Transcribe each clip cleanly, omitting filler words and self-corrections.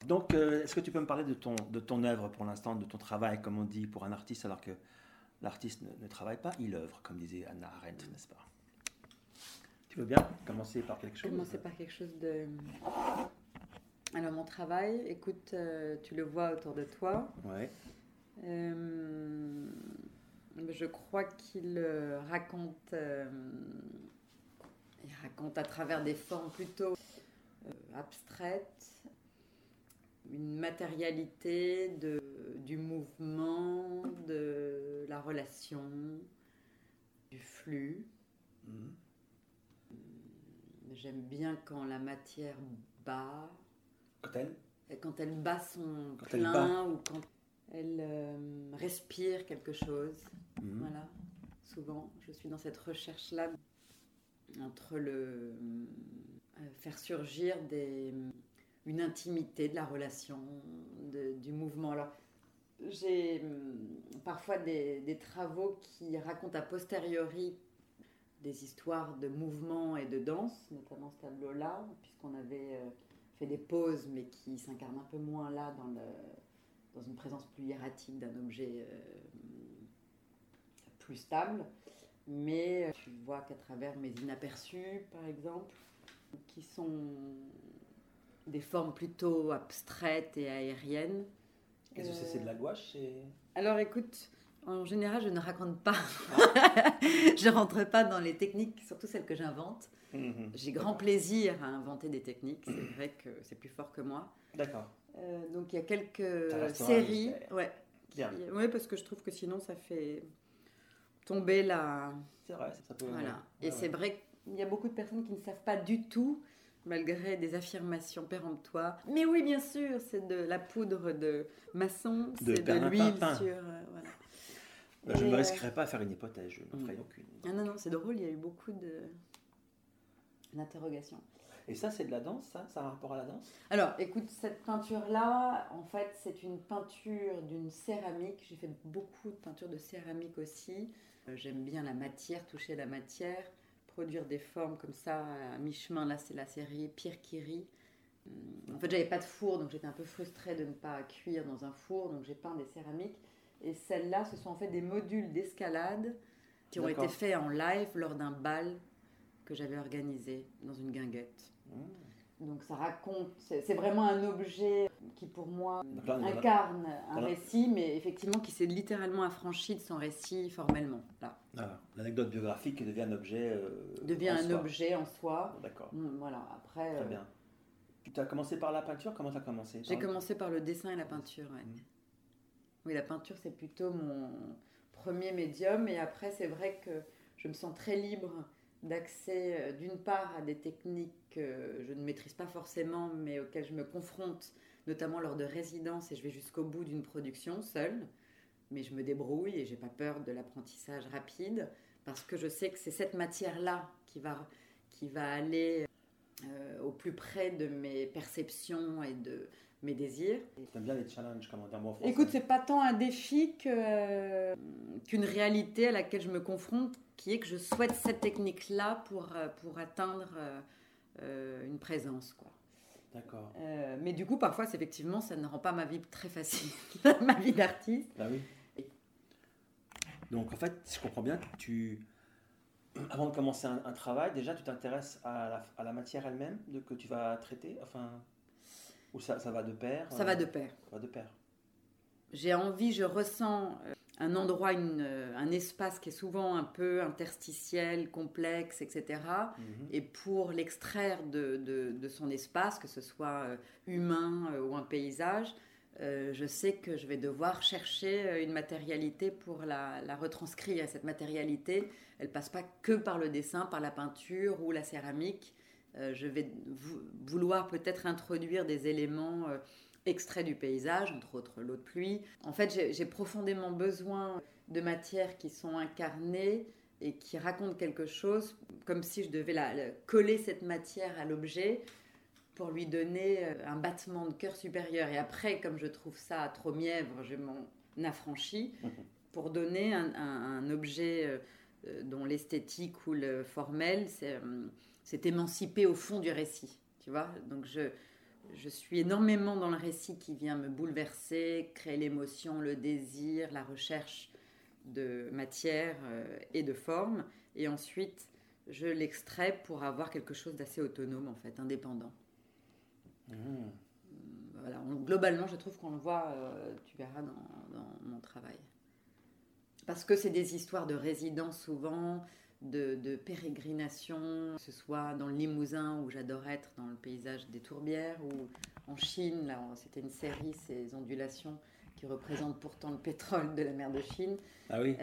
Donc, est-ce que tu peux me parler de ton œuvre pour l'instant, de ton travail, comme on dit, pour un artiste, alors que l'artiste ne travaille pas, il œuvre, comme disait Hannah Arendt, n'est-ce pas? Tu veux bien commencer par quelque chose? Commencer par quelque chose de... Alors, mon travail, écoute, tu le vois autour de toi. Ouais. Je crois qu'il raconte à travers des formes plutôt abstraites, une matérialité du mouvement, de la relation, du flux. J'aime bien quand la matière bat. Quand elle bat son plein ou quand elle respire quelque chose. Voilà. Souvent, je suis dans cette recherche-là entre faire surgir une intimité de la relation, du mouvement. Alors, j'ai parfois des travaux qui racontent a posteriori des histoires de mouvement et de danse, notamment ce tableau-là, puisqu'on avait fait des pauses, mais qui s'incarnent un peu moins là dans une présence plus hiératique d'un objet plus stable. Mais tu vois qu'à travers mes inaperçus, par exemple, qui sont des formes plutôt abstraites et aériennes. Est-ce que c'est de la gouache Alors écoute, en général, je ne raconte pas. Je ne rentre pas dans les techniques, surtout celles que j'invente. J'ai grand plaisir à inventer des techniques. C'est vrai que c'est plus fort que moi. D'accord. Donc il y a quelques séries. Ouais, parce que je trouve que sinon ça fait tomber la... C'est vrai, ça peut... Voilà. Et c'est vrai qu'il y a beaucoup de personnes qui ne savent pas du tout, malgré des affirmations péremptoires. Mais oui, bien sûr, c'est de la poudre de maçon, c'est de l'huile sur... Je ne me risquerais pas à faire une hypothèse, je n'en ferai aucune. Ah non, c'est drôle, il y a eu beaucoup d'interrogations. Et ça, c'est de la danse, ça a un rapport à la danse? Alors, écoute, cette peinture-là, en fait, c'est une peinture d'une céramique. J'ai fait beaucoup de peintures de céramique aussi. J'aime bien la matière, toucher la matière, produire des formes comme ça à mi-chemin. Là, c'est la série Pierre Curie. En fait, j'avais pas de four, donc j'étais un peu frustrée de ne pas cuire dans un four, donc j'ai peint des céramiques. Et celles-là, ce sont en fait des modules d'escalade qui ont été faits en live lors d'un bal que j'avais organisé dans une guinguette. Donc ça raconte, c'est vraiment un objet qui pour moi incarne un récit, mais effectivement qui s'est littéralement affranchi de son récit formellement. Là. Ah, l'anecdote biographique devient un objet objet en soi. D'accord. Voilà, après... Très bien. Tu as commencé par la peinture? Comment tu as commencé? J'ai commencé par le dessin et la peinture, ouais. Oui, la peinture, c'est plutôt mon premier médium. Et après, c'est vrai que je me sens très libre d'accès, d'une part, à des techniques que je ne maîtrise pas forcément, mais auxquelles je me confronte, notamment lors de résidences, et je vais jusqu'au bout d'une production seule. Mais je me débrouille et je n'ai pas peur de l'apprentissage rapide, parce que je sais que c'est cette matière-là qui va aller au plus près de mes perceptions et de mes désirs. T'aimes bien les challenges, comment dire, bon français. Écoute, c'est pas tant un défi qu'une réalité à laquelle je me confronte, qui est que je souhaite cette technique-là pour atteindre une présence, quoi. D'accord. Mais du coup, parfois, effectivement, ça ne rend pas ma vie très facile, ma vie d'artiste. Bah oui. Donc, en fait, si je comprends bien, avant de commencer un travail, déjà, tu t'intéresses à la matière elle-même que tu vas traiter, enfin... Ou ça va de pair? Ça va de pair. Ça va de pair. J'ai envie, je ressens un endroit, un espace qui est souvent un peu interstitiel, complexe, etc. Et pour l'extraire de son espace, que ce soit humain ou un paysage, je sais que je vais devoir chercher une matérialité pour la retranscrire. Et cette matérialité, elle ne passe pas que par le dessin, par la peinture ou la céramique. Je vais vouloir peut-être introduire des éléments extraits du paysage, entre autres l'eau de pluie. En fait, j'ai profondément besoin de matières qui sont incarnées et qui racontent quelque chose, comme si je devais coller cette matière à l'objet pour lui donner un battement de cœur supérieur. Et après, comme je trouve ça trop mièvre, je m'en affranchis pour donner un objet dont l'esthétique ou le formel, c'est émancipé au fond du récit, tu vois. Donc je suis énormément dans le récit qui vient me bouleverser, créer l'émotion, le désir, la recherche de matière et de forme. Et ensuite, je l'extrais pour avoir quelque chose d'assez autonome, en fait, indépendant. Voilà, globalement, je trouve qu'on le voit, tu verras, dans mon travail. Parce que c'est des histoires de résidence souvent, de pérégrination, que ce soit dans le Limousin où j'adore être, dans le paysage des tourbières, ou en Chine, là, c'était une série, ces ondulations qui représentent pourtant le pétrole de la mer de Chine. Ah oui.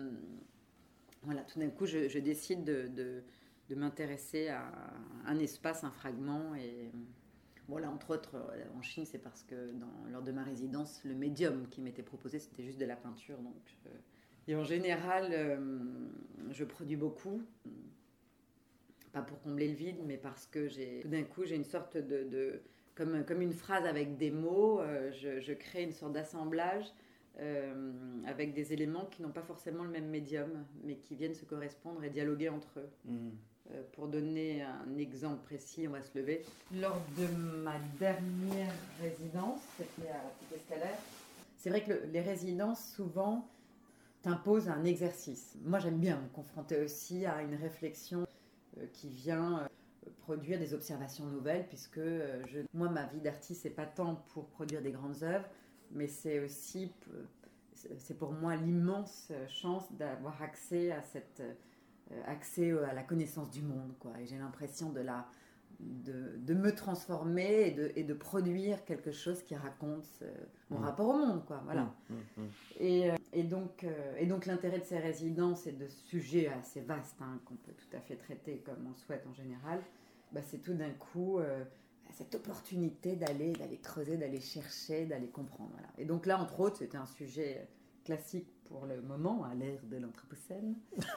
Voilà, tout d'un coup, je décide de m'intéresser à un espace, un fragment. Et voilà, entre autres, en Chine, c'est parce que lors de ma résidence, le médium qui m'était proposé, c'était juste de la peinture. Et en général, je produis beaucoup. Pas pour combler le vide, mais parce que tout d'un coup, j'ai une sorte comme une phrase avec des mots. Je crée une sorte d'assemblage avec des éléments qui n'ont pas forcément le même médium, mais qui viennent se correspondre et dialoguer entre eux. Pour donner un exemple précis, on va se lever. Lors de ma dernière résidence, c'était à la Petite Escalaire, c'est vrai que les résidences, souvent, t'imposent un exercice. Moi, j'aime bien me confronter aussi à une réflexion qui vient produire des observations nouvelles, puisque moi, ma vie d'artiste, c'est pas tant pour produire des grandes œuvres, mais c'est aussi, c'est pour moi l'immense chance d'avoir accès à la connaissance du monde, quoi. Et j'ai l'impression de me transformer et de produire quelque chose qui raconte mon rapport au monde, quoi. Voilà. Et donc l'intérêt de ces résidences et de sujets assez vastes, hein, qu'on peut tout à fait traiter comme on souhaite en général, c'est tout d'un coup cette opportunité d'aller creuser, d'aller chercher, d'aller comprendre. Voilà. Et donc là, entre autres, c'était un sujet classique pour le moment, à l'ère de l'Anthropocène.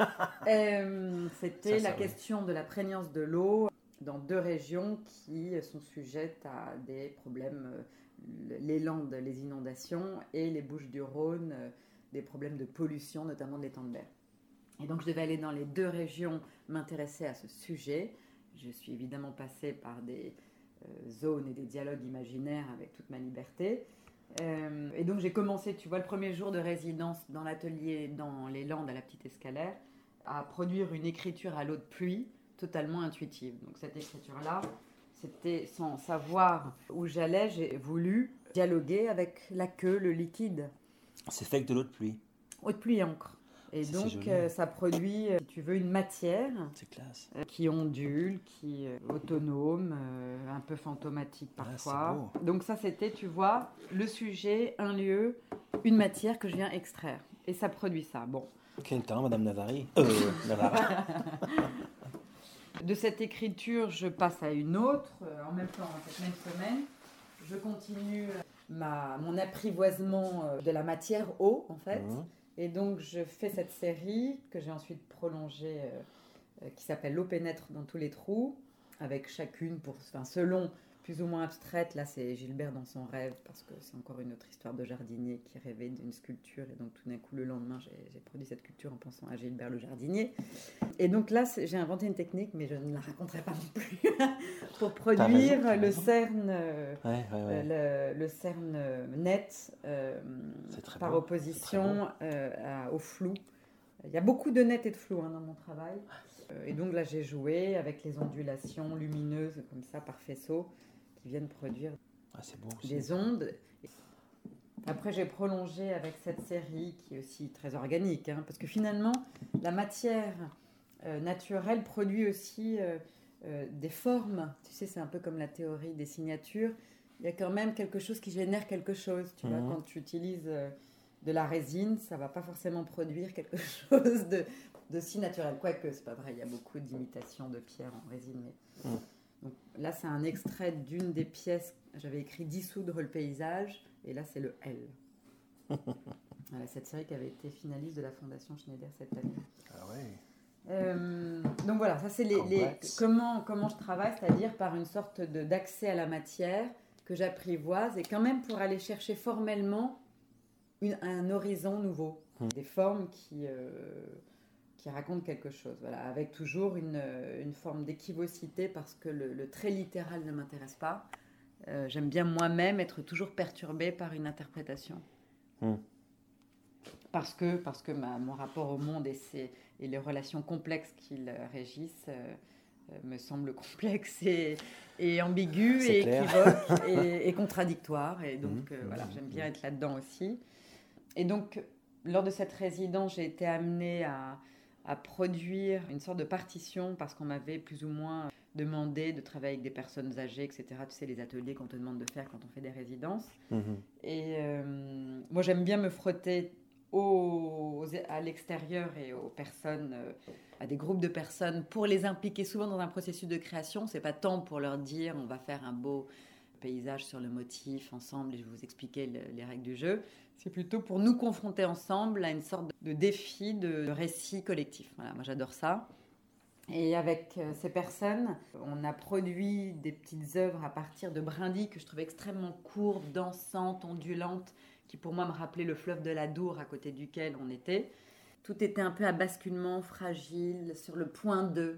C'était la question de la prégnance de l'eau dans 2 régions qui sont sujettes à des problèmes, les Landes, les inondations, et les Bouches-du-Rhône, des problèmes de pollution, notamment de l'étang de Berre. Et donc je devais aller dans les 2 régions m'intéresser à ce sujet. Je suis évidemment passée par des zones et des dialogues imaginaires avec toute ma liberté. Et donc j'ai commencé, tu vois, le premier jour de résidence dans l'atelier dans les Landes à la Petite Escalaire, à produire une écriture à l'eau de pluie totalement intuitive. Donc cette écriture-là, c'était sans savoir où j'allais, j'ai voulu dialoguer avec la queue, le liquide. C'est fait avec de l'eau de pluie. Eau de pluie et encre. Et ça, donc ça produit, si tu veux, une matière qui ondule, qui est autonome, un peu fantomatique parfois. Donc ça, c'était, tu vois, le sujet, un lieu, une matière que je viens extraire. Et ça produit ça. Bon. Quel temps, Madame Navarri Navarra. De cette écriture, je passe à une autre. En même temps, cette même semaine, je continue mon apprivoisement de la matière eau, en fait. Et donc, je fais cette série que j'ai ensuite prolongée, qui s'appelle L'eau pénètre dans tous les trous, avec chacune, selon plus ou moins abstraite. Là, c'est Gilbert dans son rêve, parce que c'est encore une autre histoire de jardinier qui rêvait d'une sculpture. Et donc, tout d'un coup, le lendemain, j'ai produit cette sculpture en pensant à Gilbert le jardinier. Et donc là, j'ai inventé une technique, mais je ne la raconterai pas non plus, pour produire le cerne, le cerne net, par opposition au flou. Il y a beaucoup de net et de flou dans mon travail. Et donc là, j'ai joué avec les ondulations lumineuses, comme ça, par faisceau, qui viennent produire des ondes. Après, j'ai prolongé avec cette série qui est aussi très organique, hein, parce que finalement, la matière naturelle produit aussi des formes. Tu sais, c'est un peu comme la théorie des signatures. Il y a quand même quelque chose qui génère quelque chose. Tu vois, quand tu utilises de la résine, ça ne va pas forcément produire quelque chose de si naturel. Quoique, c'est pas vrai, il y a beaucoup d'imitations de pierre en résine. Mais... Donc, là, c'est un extrait d'une des pièces. J'avais écrit dissoudre le paysage, et là, c'est le L. Voilà, cette série qui avait été finaliste de la Fondation Schneider cette année. Ah ouais. Donc voilà, ça c'est comment je travaille, c'est-à-dire par une sorte d'accès à la matière que j'apprivoise, et quand même pour aller chercher formellement un horizon nouveau, des formes qui racontent quelque chose, voilà, avec toujours une forme d'équivocité, parce que le très littéral ne m'intéresse pas. J'aime bien moi-même être toujours perturbée par une interprétation. Parce que mon rapport au monde et les relations complexes qui le régissent me semblent complexes et ambiguës et équivoques et contradictoires. Et donc, voilà, j'aime bien être là-dedans aussi. Et donc, lors de cette résidence, j'ai été amenée à produire une sorte de partition parce qu'on m'avait plus ou moins demandé de travailler avec des personnes âgées, etc. Tu sais, les ateliers qu'on te demande de faire quand on fait des résidences. Et moi, j'aime bien me frotter à l'extérieur et aux personnes, à des groupes de personnes, pour les impliquer souvent dans un processus de création. C'est pas tant pour leur dire on va faire un beau paysage sur le motif ensemble et je vais vous expliquer les règles du jeu. C'est plutôt pour nous confronter ensemble à une sorte de défi de récit collectif. Voilà, moi j'adore ça. Et avec ces personnes, on a produit des petites œuvres à partir de brindilles que je trouvais extrêmement courbes, dansantes, ondulantes, qui pour moi me rappelaient le fleuve de l'Adour à côté duquel on était. Tout était un peu à basculement, fragile, sur le point de.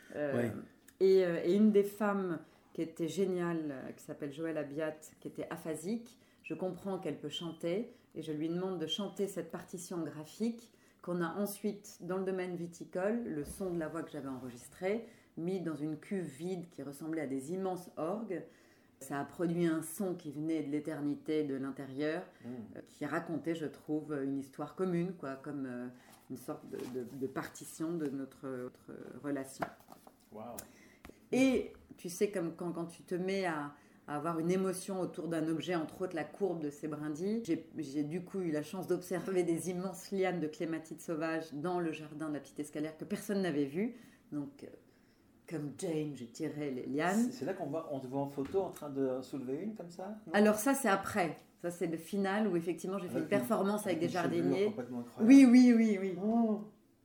Et une des femmes qui était géniale, qui s'appelle Joëlle Abiat, qui était aphasique, je comprends qu'elle peut chanter et je lui demande de chanter cette partition graphique qu'on a ensuite, dans le domaine viticole, le son de la voix que j'avais enregistré, mis dans une cuve vide qui ressemblait à des immenses orgues. Ça a produit un son qui venait de l'éternité, de l'intérieur, qui racontait, je trouve, une histoire commune, quoi, comme une sorte de partition de notre relation. Wow. Et tu sais, comme quand tu te mets à avoir une émotion autour d'un objet, entre autres la courbe de ces brindilles, j'ai du coup eu la chance d'observer des immenses lianes de clématite sauvage dans le jardin de la petite escalière que personne n'avait vu. Donc, comme Jane, j'ai tiré les lianes. C'est là on te voit en photo en train de soulever une comme ça, non? Alors ça, c'est après. Ça, c'est le final où effectivement j'ai fait une performance avec des jardiniers. Oui. Oh.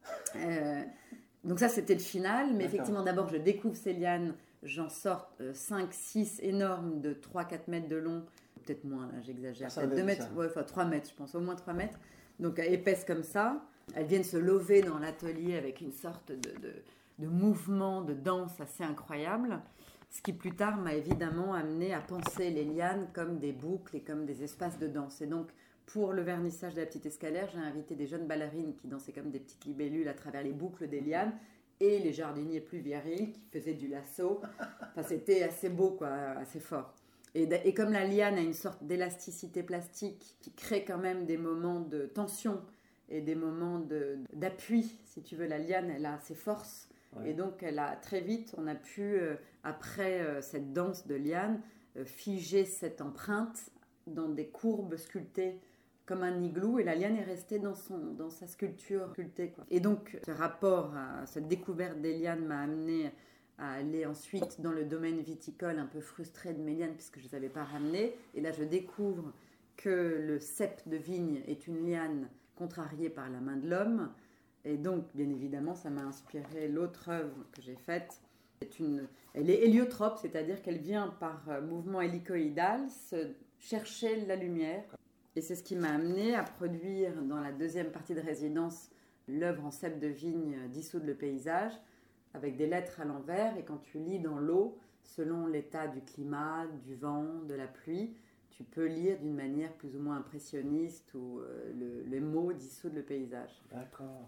Donc ça, c'était le final. Mais D'accord. effectivement, d'abord, je découvre ces lianes. J'en sors 5, 6 énormes de 3-4 mètres de long. Peut-être moins, là, j'exagère. Peut-être 2 mètres, enfin 3 mètres, je pense. Au moins 3 mètres. Donc épaisses comme ça. Elles viennent se lever dans l'atelier avec une sorte de mouvement, de danse assez incroyable. Ce qui plus tard m'a évidemment amené à penser les lianes comme des boucles et comme des espaces de danse. Et donc, pour le vernissage de la petite escalière, j'ai invité des jeunes ballerines qui dansaient comme des petites libellules à travers les boucles des lianes et les jardiniers plus virils qui faisaient du lasso. Enfin, c'était assez beau, quoi, assez fort. Et comme la liane a une sorte d'élasticité plastique qui crée quand même des moments de tension et des moments d'appui, si tu veux, la liane, elle a ses forces. Ouais. Et donc, très vite, on a pu, après cette danse de liane, figer cette empreinte dans des courbes sculptées comme un igloo, et la liane est restée dans sa sculpture sculptée, quoi. Et donc, ce rapport à cette découverte des lianes m'a amené à aller ensuite dans le domaine viticole, un peu frustrée de mes lianes puisque je ne les avais pas ramenées. Et là, je découvre que le cep de vigne est une liane contrariée par la main de l'homme. Et donc, bien évidemment, ça m'a inspiré l'autre œuvre que j'ai faite. Elle est héliotrope, c'est-à-dire qu'elle vient par mouvement hélicoïdal chercher la lumière. Et c'est ce qui m'a amené à produire dans la deuxième partie de résidence l'œuvre en cep de vigne Dissoudre le paysage, avec des lettres à l'envers. Et quand tu lis dans l'eau, selon l'état du climat, du vent, de la pluie, tu peux lire d'une manière plus ou moins impressionniste où les mots dissoudent le paysage. D'accord.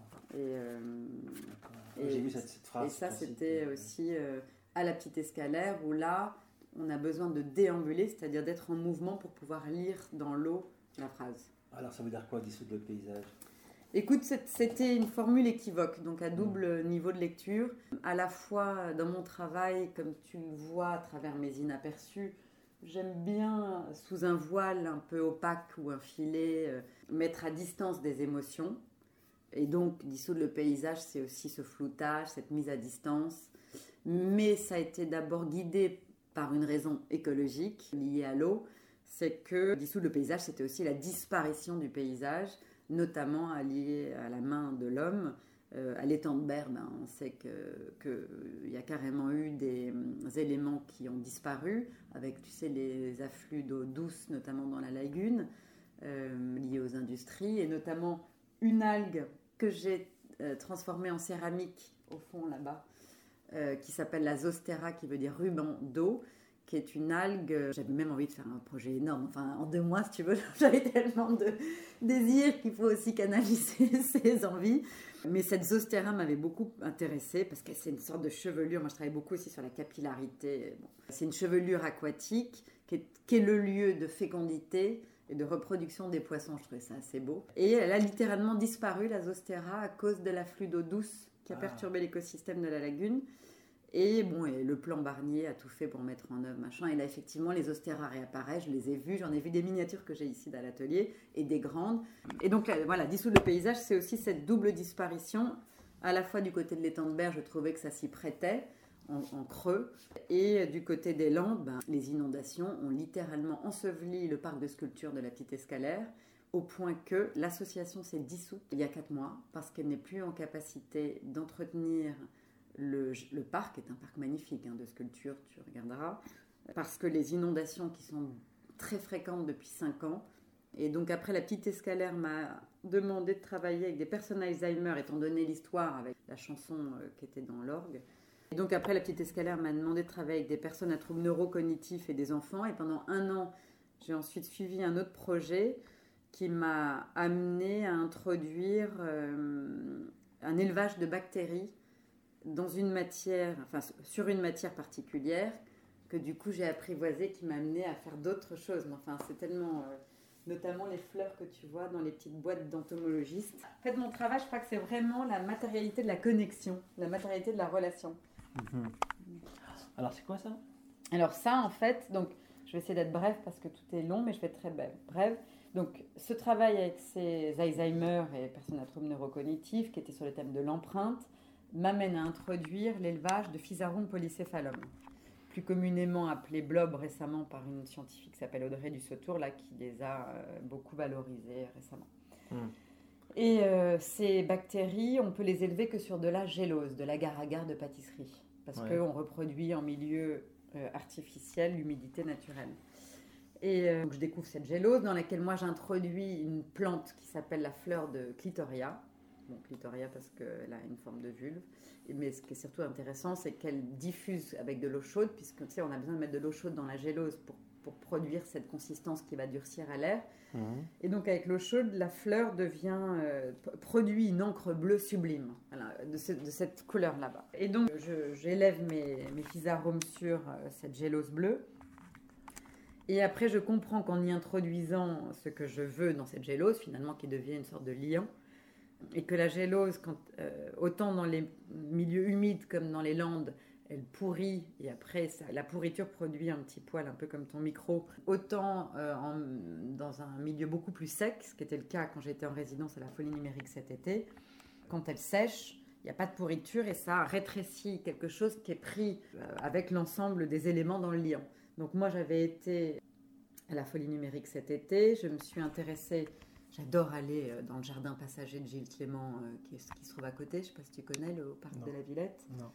Et j'ai vu cette phrase. Et ça, c'était aussi à la petite escalière où là, on a besoin de déambuler, c'est-à-dire d'être en mouvement pour pouvoir lire dans l'eau la phrase. Alors, ça veut dire quoi, dissoudre le paysage ? Écoute, c'était une formule équivoque, donc à double niveau de lecture. À la fois, dans mon travail, comme tu le vois à travers mes inaperçus, j'aime bien, sous un voile un peu opaque ou un filet, mettre à distance des émotions. Et donc, dissoudre le paysage, c'est aussi ce floutage, cette mise à distance. Mais ça a été d'abord guidé par une raison écologique liée à l'eau. C'est que dissoudre le paysage, c'était aussi la disparition du paysage, notamment liée à la main de l'homme. À l'étang de Berne, on sait qu'il y a carrément eu des éléments qui ont disparu, avec, tu sais, les afflux d'eau douce, notamment dans la lagune, liés aux industries, et notamment une algue que j'ai transformée en céramique, au fond là-bas, qui s'appelle la zostera, qui veut dire ruban d'eau, qui est une algue. J'avais même envie de faire un projet énorme. Enfin, en 2 mois, si tu veux, j'avais tellement de désirs qu'il faut aussi canaliser ses envies. Mais cette Zostera m'avait beaucoup intéressée parce que c'est une sorte de chevelure. Moi, je travaille beaucoup aussi sur la capillarité. Bon. C'est une chevelure aquatique qui est le lieu de fécondité et de reproduction des poissons. Je trouvais ça assez beau. Et elle a littéralement disparu, la Zostera, à cause de l'afflux d'eau douce qui a perturbé l'écosystème de la lagune. Et bon, et le plan Barnier a tout fait pour mettre en œuvre, machin. Et là, effectivement, les Zostera réapparaissent. Je les ai vus. J'en ai vu des miniatures que j'ai ici dans l'atelier et des grandes. Et donc, voilà, dissoudre le paysage, c'est aussi cette double disparition. À la fois du côté de l'étang de Berre, je trouvais que ça s'y prêtait, en creux. Et du côté des Landes, les inondations ont littéralement enseveli le parc de sculpture de la Petite Escalaire, au point que l'association s'est dissoute il y a 4 mois parce qu'elle n'est plus en capacité d'entretenir le parc. Est un parc magnifique de sculpture, tu regarderas, parce que les inondations qui sont très fréquentes depuis 5 ans. Et donc après, la Petite Escalaire m'a demandé de travailler avec des personnes Alzheimer, étant donné l'histoire avec la chanson qui était dans l'orgue. Et donc après, la Petite Escalaire m'a demandé de travailler avec des personnes à troubles neurocognitifs et des enfants. Et pendant 1 an, j'ai ensuite suivi un autre projet qui m'a amené à introduire un élevage de bactéries dans une matière, enfin sur une matière particulière, que du coup j'ai apprivoisé, qui m'a amené à faire d'autres choses. Mais enfin, c'est tellement, notamment les fleurs que tu vois dans les petites boîtes d'entomologistes. En fait, mon travail, je crois que c'est vraiment la matérialité de la connexion, la matérialité de la relation. Alors, c'est quoi ça? Alors ça, en fait, donc je vais essayer d'être brève parce que tout est long, mais je vais être très brève. Donc, ce travail avec ces Alzheimer et personnes à troubles neurocognitifs, qui était sur le thème de l'empreinte, m'amène à introduire l'élevage de Physarum polycéphalum, plus communément appelé blob récemment par une scientifique qui s'appelle Audrey Dussautour, là, qui les a beaucoup valorisés récemment. Et ces bactéries, on peut les élever que sur de la gélose, de l'agar-agar de pâtisserie, parce qu'on reproduit en milieu artificiel l'humidité naturelle. Et donc je découvre cette gélose dans laquelle moi j'introduis une plante qui s'appelle la fleur de Clitoria. Bon, Clitoria parce qu'elle a une forme de vulve. Mais ce qui est surtout intéressant, c'est qu'elle diffuse avec de l'eau chaude, puisque tu sais, on a besoin de mettre de l'eau chaude dans la gélose pour produire cette consistance qui va durcir à l'air. Et donc avec l'eau chaude, la fleur produit une encre bleue sublime, voilà, de cette couleur là-bas. Et donc j'élève mes Physarum sur cette gélose bleue. Et après, je comprends qu'en y introduisant ce que je veux dans cette gélose, finalement, qui devient une sorte de liant, et que la gélose, autant dans les milieux humides comme dans les landes, elle pourrit, et après, la pourriture produit un petit poil, un peu comme ton micro, autant dans un milieu beaucoup plus sec, ce qui était le cas quand j'étais en résidence à la Folie Numérique cet été. Quand elle sèche, il n'y a pas de pourriture et ça rétrécit quelque chose qui est pris avec l'ensemble des éléments dans le liant. Donc moi, j'avais été à la Folie Numérique cet été, je me suis intéressée, j'adore aller dans le jardin passager de Gilles Clément qui se trouve à côté, je ne sais pas si tu connais, au parc de la Villette. Non.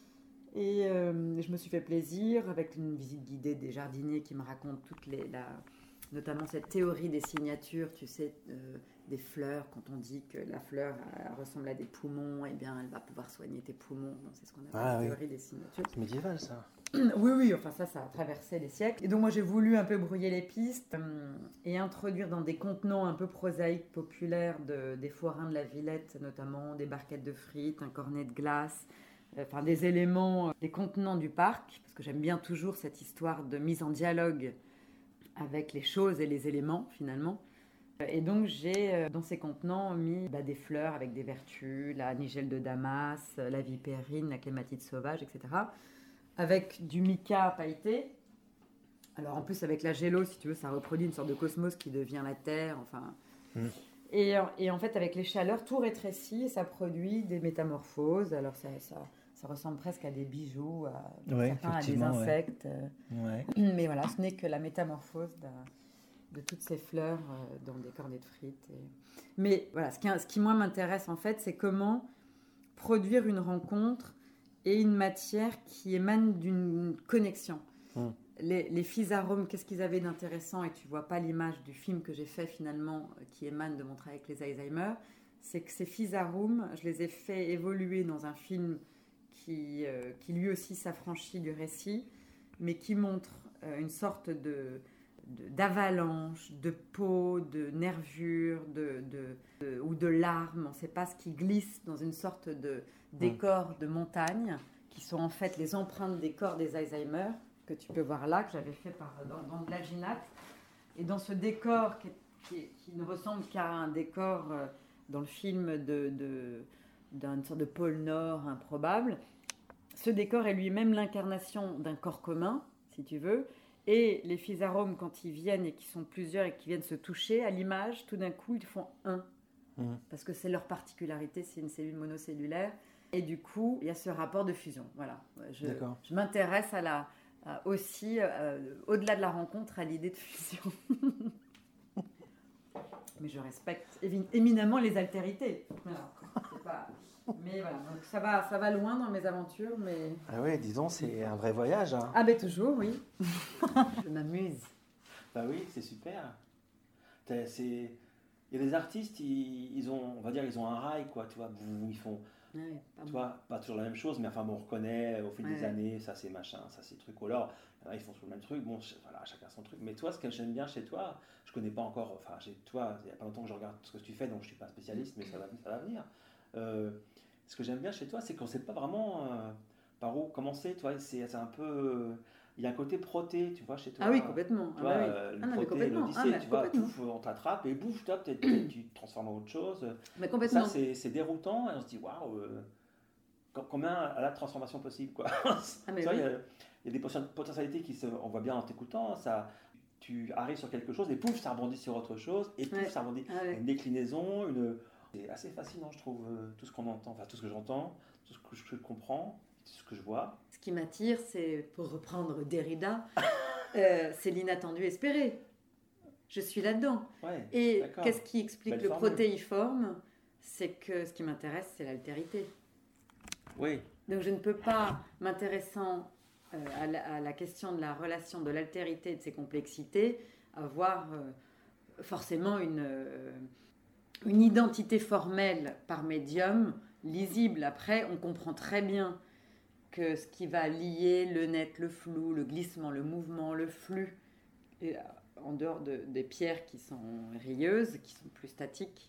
Et je me suis fait plaisir avec une visite guidée des jardiniers qui me racontent notamment cette théorie des signatures, tu sais, des fleurs. Quand on dit que la fleur ressemble à des poumons, eh bien, elle va pouvoir soigner tes poumons. Donc, c'est ce qu'on appelle la théorie des signatures. C'est médiéval, ça. Oui, enfin ça a traversé les siècles. Et donc moi j'ai voulu un peu brouiller les pistes et introduire dans des contenants un peu prosaïques, populaires des forains de la Villette, notamment des barquettes de frites, un cornet de glace, enfin des éléments, des contenants du parc, parce que j'aime bien toujours cette histoire de mise en dialogue avec les choses et les éléments finalement. Et donc j'ai dans ces contenants mis des fleurs avec des vertus, la nigelle de Damas, la vipérine, la clématite sauvage, etc., avec du mica pailleté. Alors en plus avec la gélose, si tu veux, ça reproduit une sorte de cosmos qui devient la Terre, enfin. Et en fait avec les chaleurs, tout rétrécit et ça produit des métamorphoses. Alors ça ressemble presque à des bijoux, à des insectes. Mais voilà, ce n'est que la métamorphose de toutes ces fleurs dans des cornets de frites. Mais voilà, ce qui moi m'intéresse en fait, c'est comment produire une rencontre et une matière qui émane d'une connexion. Les Physarum, qu'est-ce qu'ils avaient d'intéressant, et tu vois pas l'image du film que j'ai fait finalement, qui émane de mon travail avec les Alzheimer, c'est que ces Physarum, je les ai fait évoluer dans un film qui lui aussi s'affranchit du récit, mais qui montre une sorte d'avalanche, de peau, de nervures, ou de larmes, on ne sait pas, ce qui glisse dans une sorte de décor de montagne, qui sont en fait les empreintes des corps des Alzheimer, que tu peux voir là, que j'avais fait dans de l'alginate. Et dans ce décor qui ne ressemble qu'à un décor dans le film d'une sorte de pôle Nord improbable, ce décor est lui-même l'incarnation d'un corps commun, si tu veux, et les physaromes, quand ils viennent et qui sont plusieurs et qui viennent se toucher à l'image, tout d'un coup, ils font un. Parce que c'est leur particularité, c'est une cellule monocellulaire. Et du coup, il y a ce rapport de fusion. Voilà. Je m'intéresse aussi, au-delà de la rencontre, à l'idée de fusion. Mais je respecte éminemment les altérités. Voilà. Mais voilà, donc ça va loin dans mes aventures. Mais... Ah oui, disons, c'est un vrai voyage. Hein. Ah ben toujours, oui. Je m'amuse. Bah oui, c'est super. Il y a des artistes, ils ont, on va dire, ils ont un rail, quoi, tu vois, ils font, tu vois, pas toujours la même chose, mais enfin, bon, on reconnaît au fil des années, ça c'est machin, ça c'est truc, ou alors, ils font toujours le même truc, bon, voilà, chacun son truc. Mais toi, ce que j'aime bien chez toi, je connais pas encore, enfin, toi, il y a pas longtemps que je regarde ce que tu fais, donc je suis pas un spécialiste, mais ça va venir. Ce que j'aime bien chez toi, c'est qu'on sait pas vraiment par où commencer, tu vois, c'est un peu... Il y a un côté proté, tu vois, chez toi. Ah oui, complètement. Tu vois, le proté, l'Odyssée, tu vois, pouf, on t'attrape et bouf, top, tu te transformes en autre chose. Mais complètement. Ça, c'est déroutant et on se dit, waouh, combien à la transformation possible, quoi. Tu vois, il y a des potentialités on voit bien en t'écoutant, tu arrives sur quelque chose et pouf, ça rebondit sur autre chose et pouf, ça rebondit. Une déclinaison, c'est assez fascinant, je trouve, tout ce qu'on entend, enfin tout ce que j'entends, tout ce que je comprends, tout ce que je vois. Ce qui m'attire, c'est, pour reprendre Derrida, c'est l'inattendu espéré. Je suis là-dedans. Ouais, et qu'est-ce qui explique Belle le formule. protéiforme? C'est que ce qui m'intéresse, c'est l'altérité. Oui. Donc je ne peux pas, m'intéressant à la question de la relation de l'altérité et de ses complexités, avoir forcément une identité formelle par médium, lisible. Après, on comprend très bien que ce qui va lier le net, le flou, le glissement, le mouvement, le flux, et en dehors des pierres qui sont rieuses, qui sont plus statiques,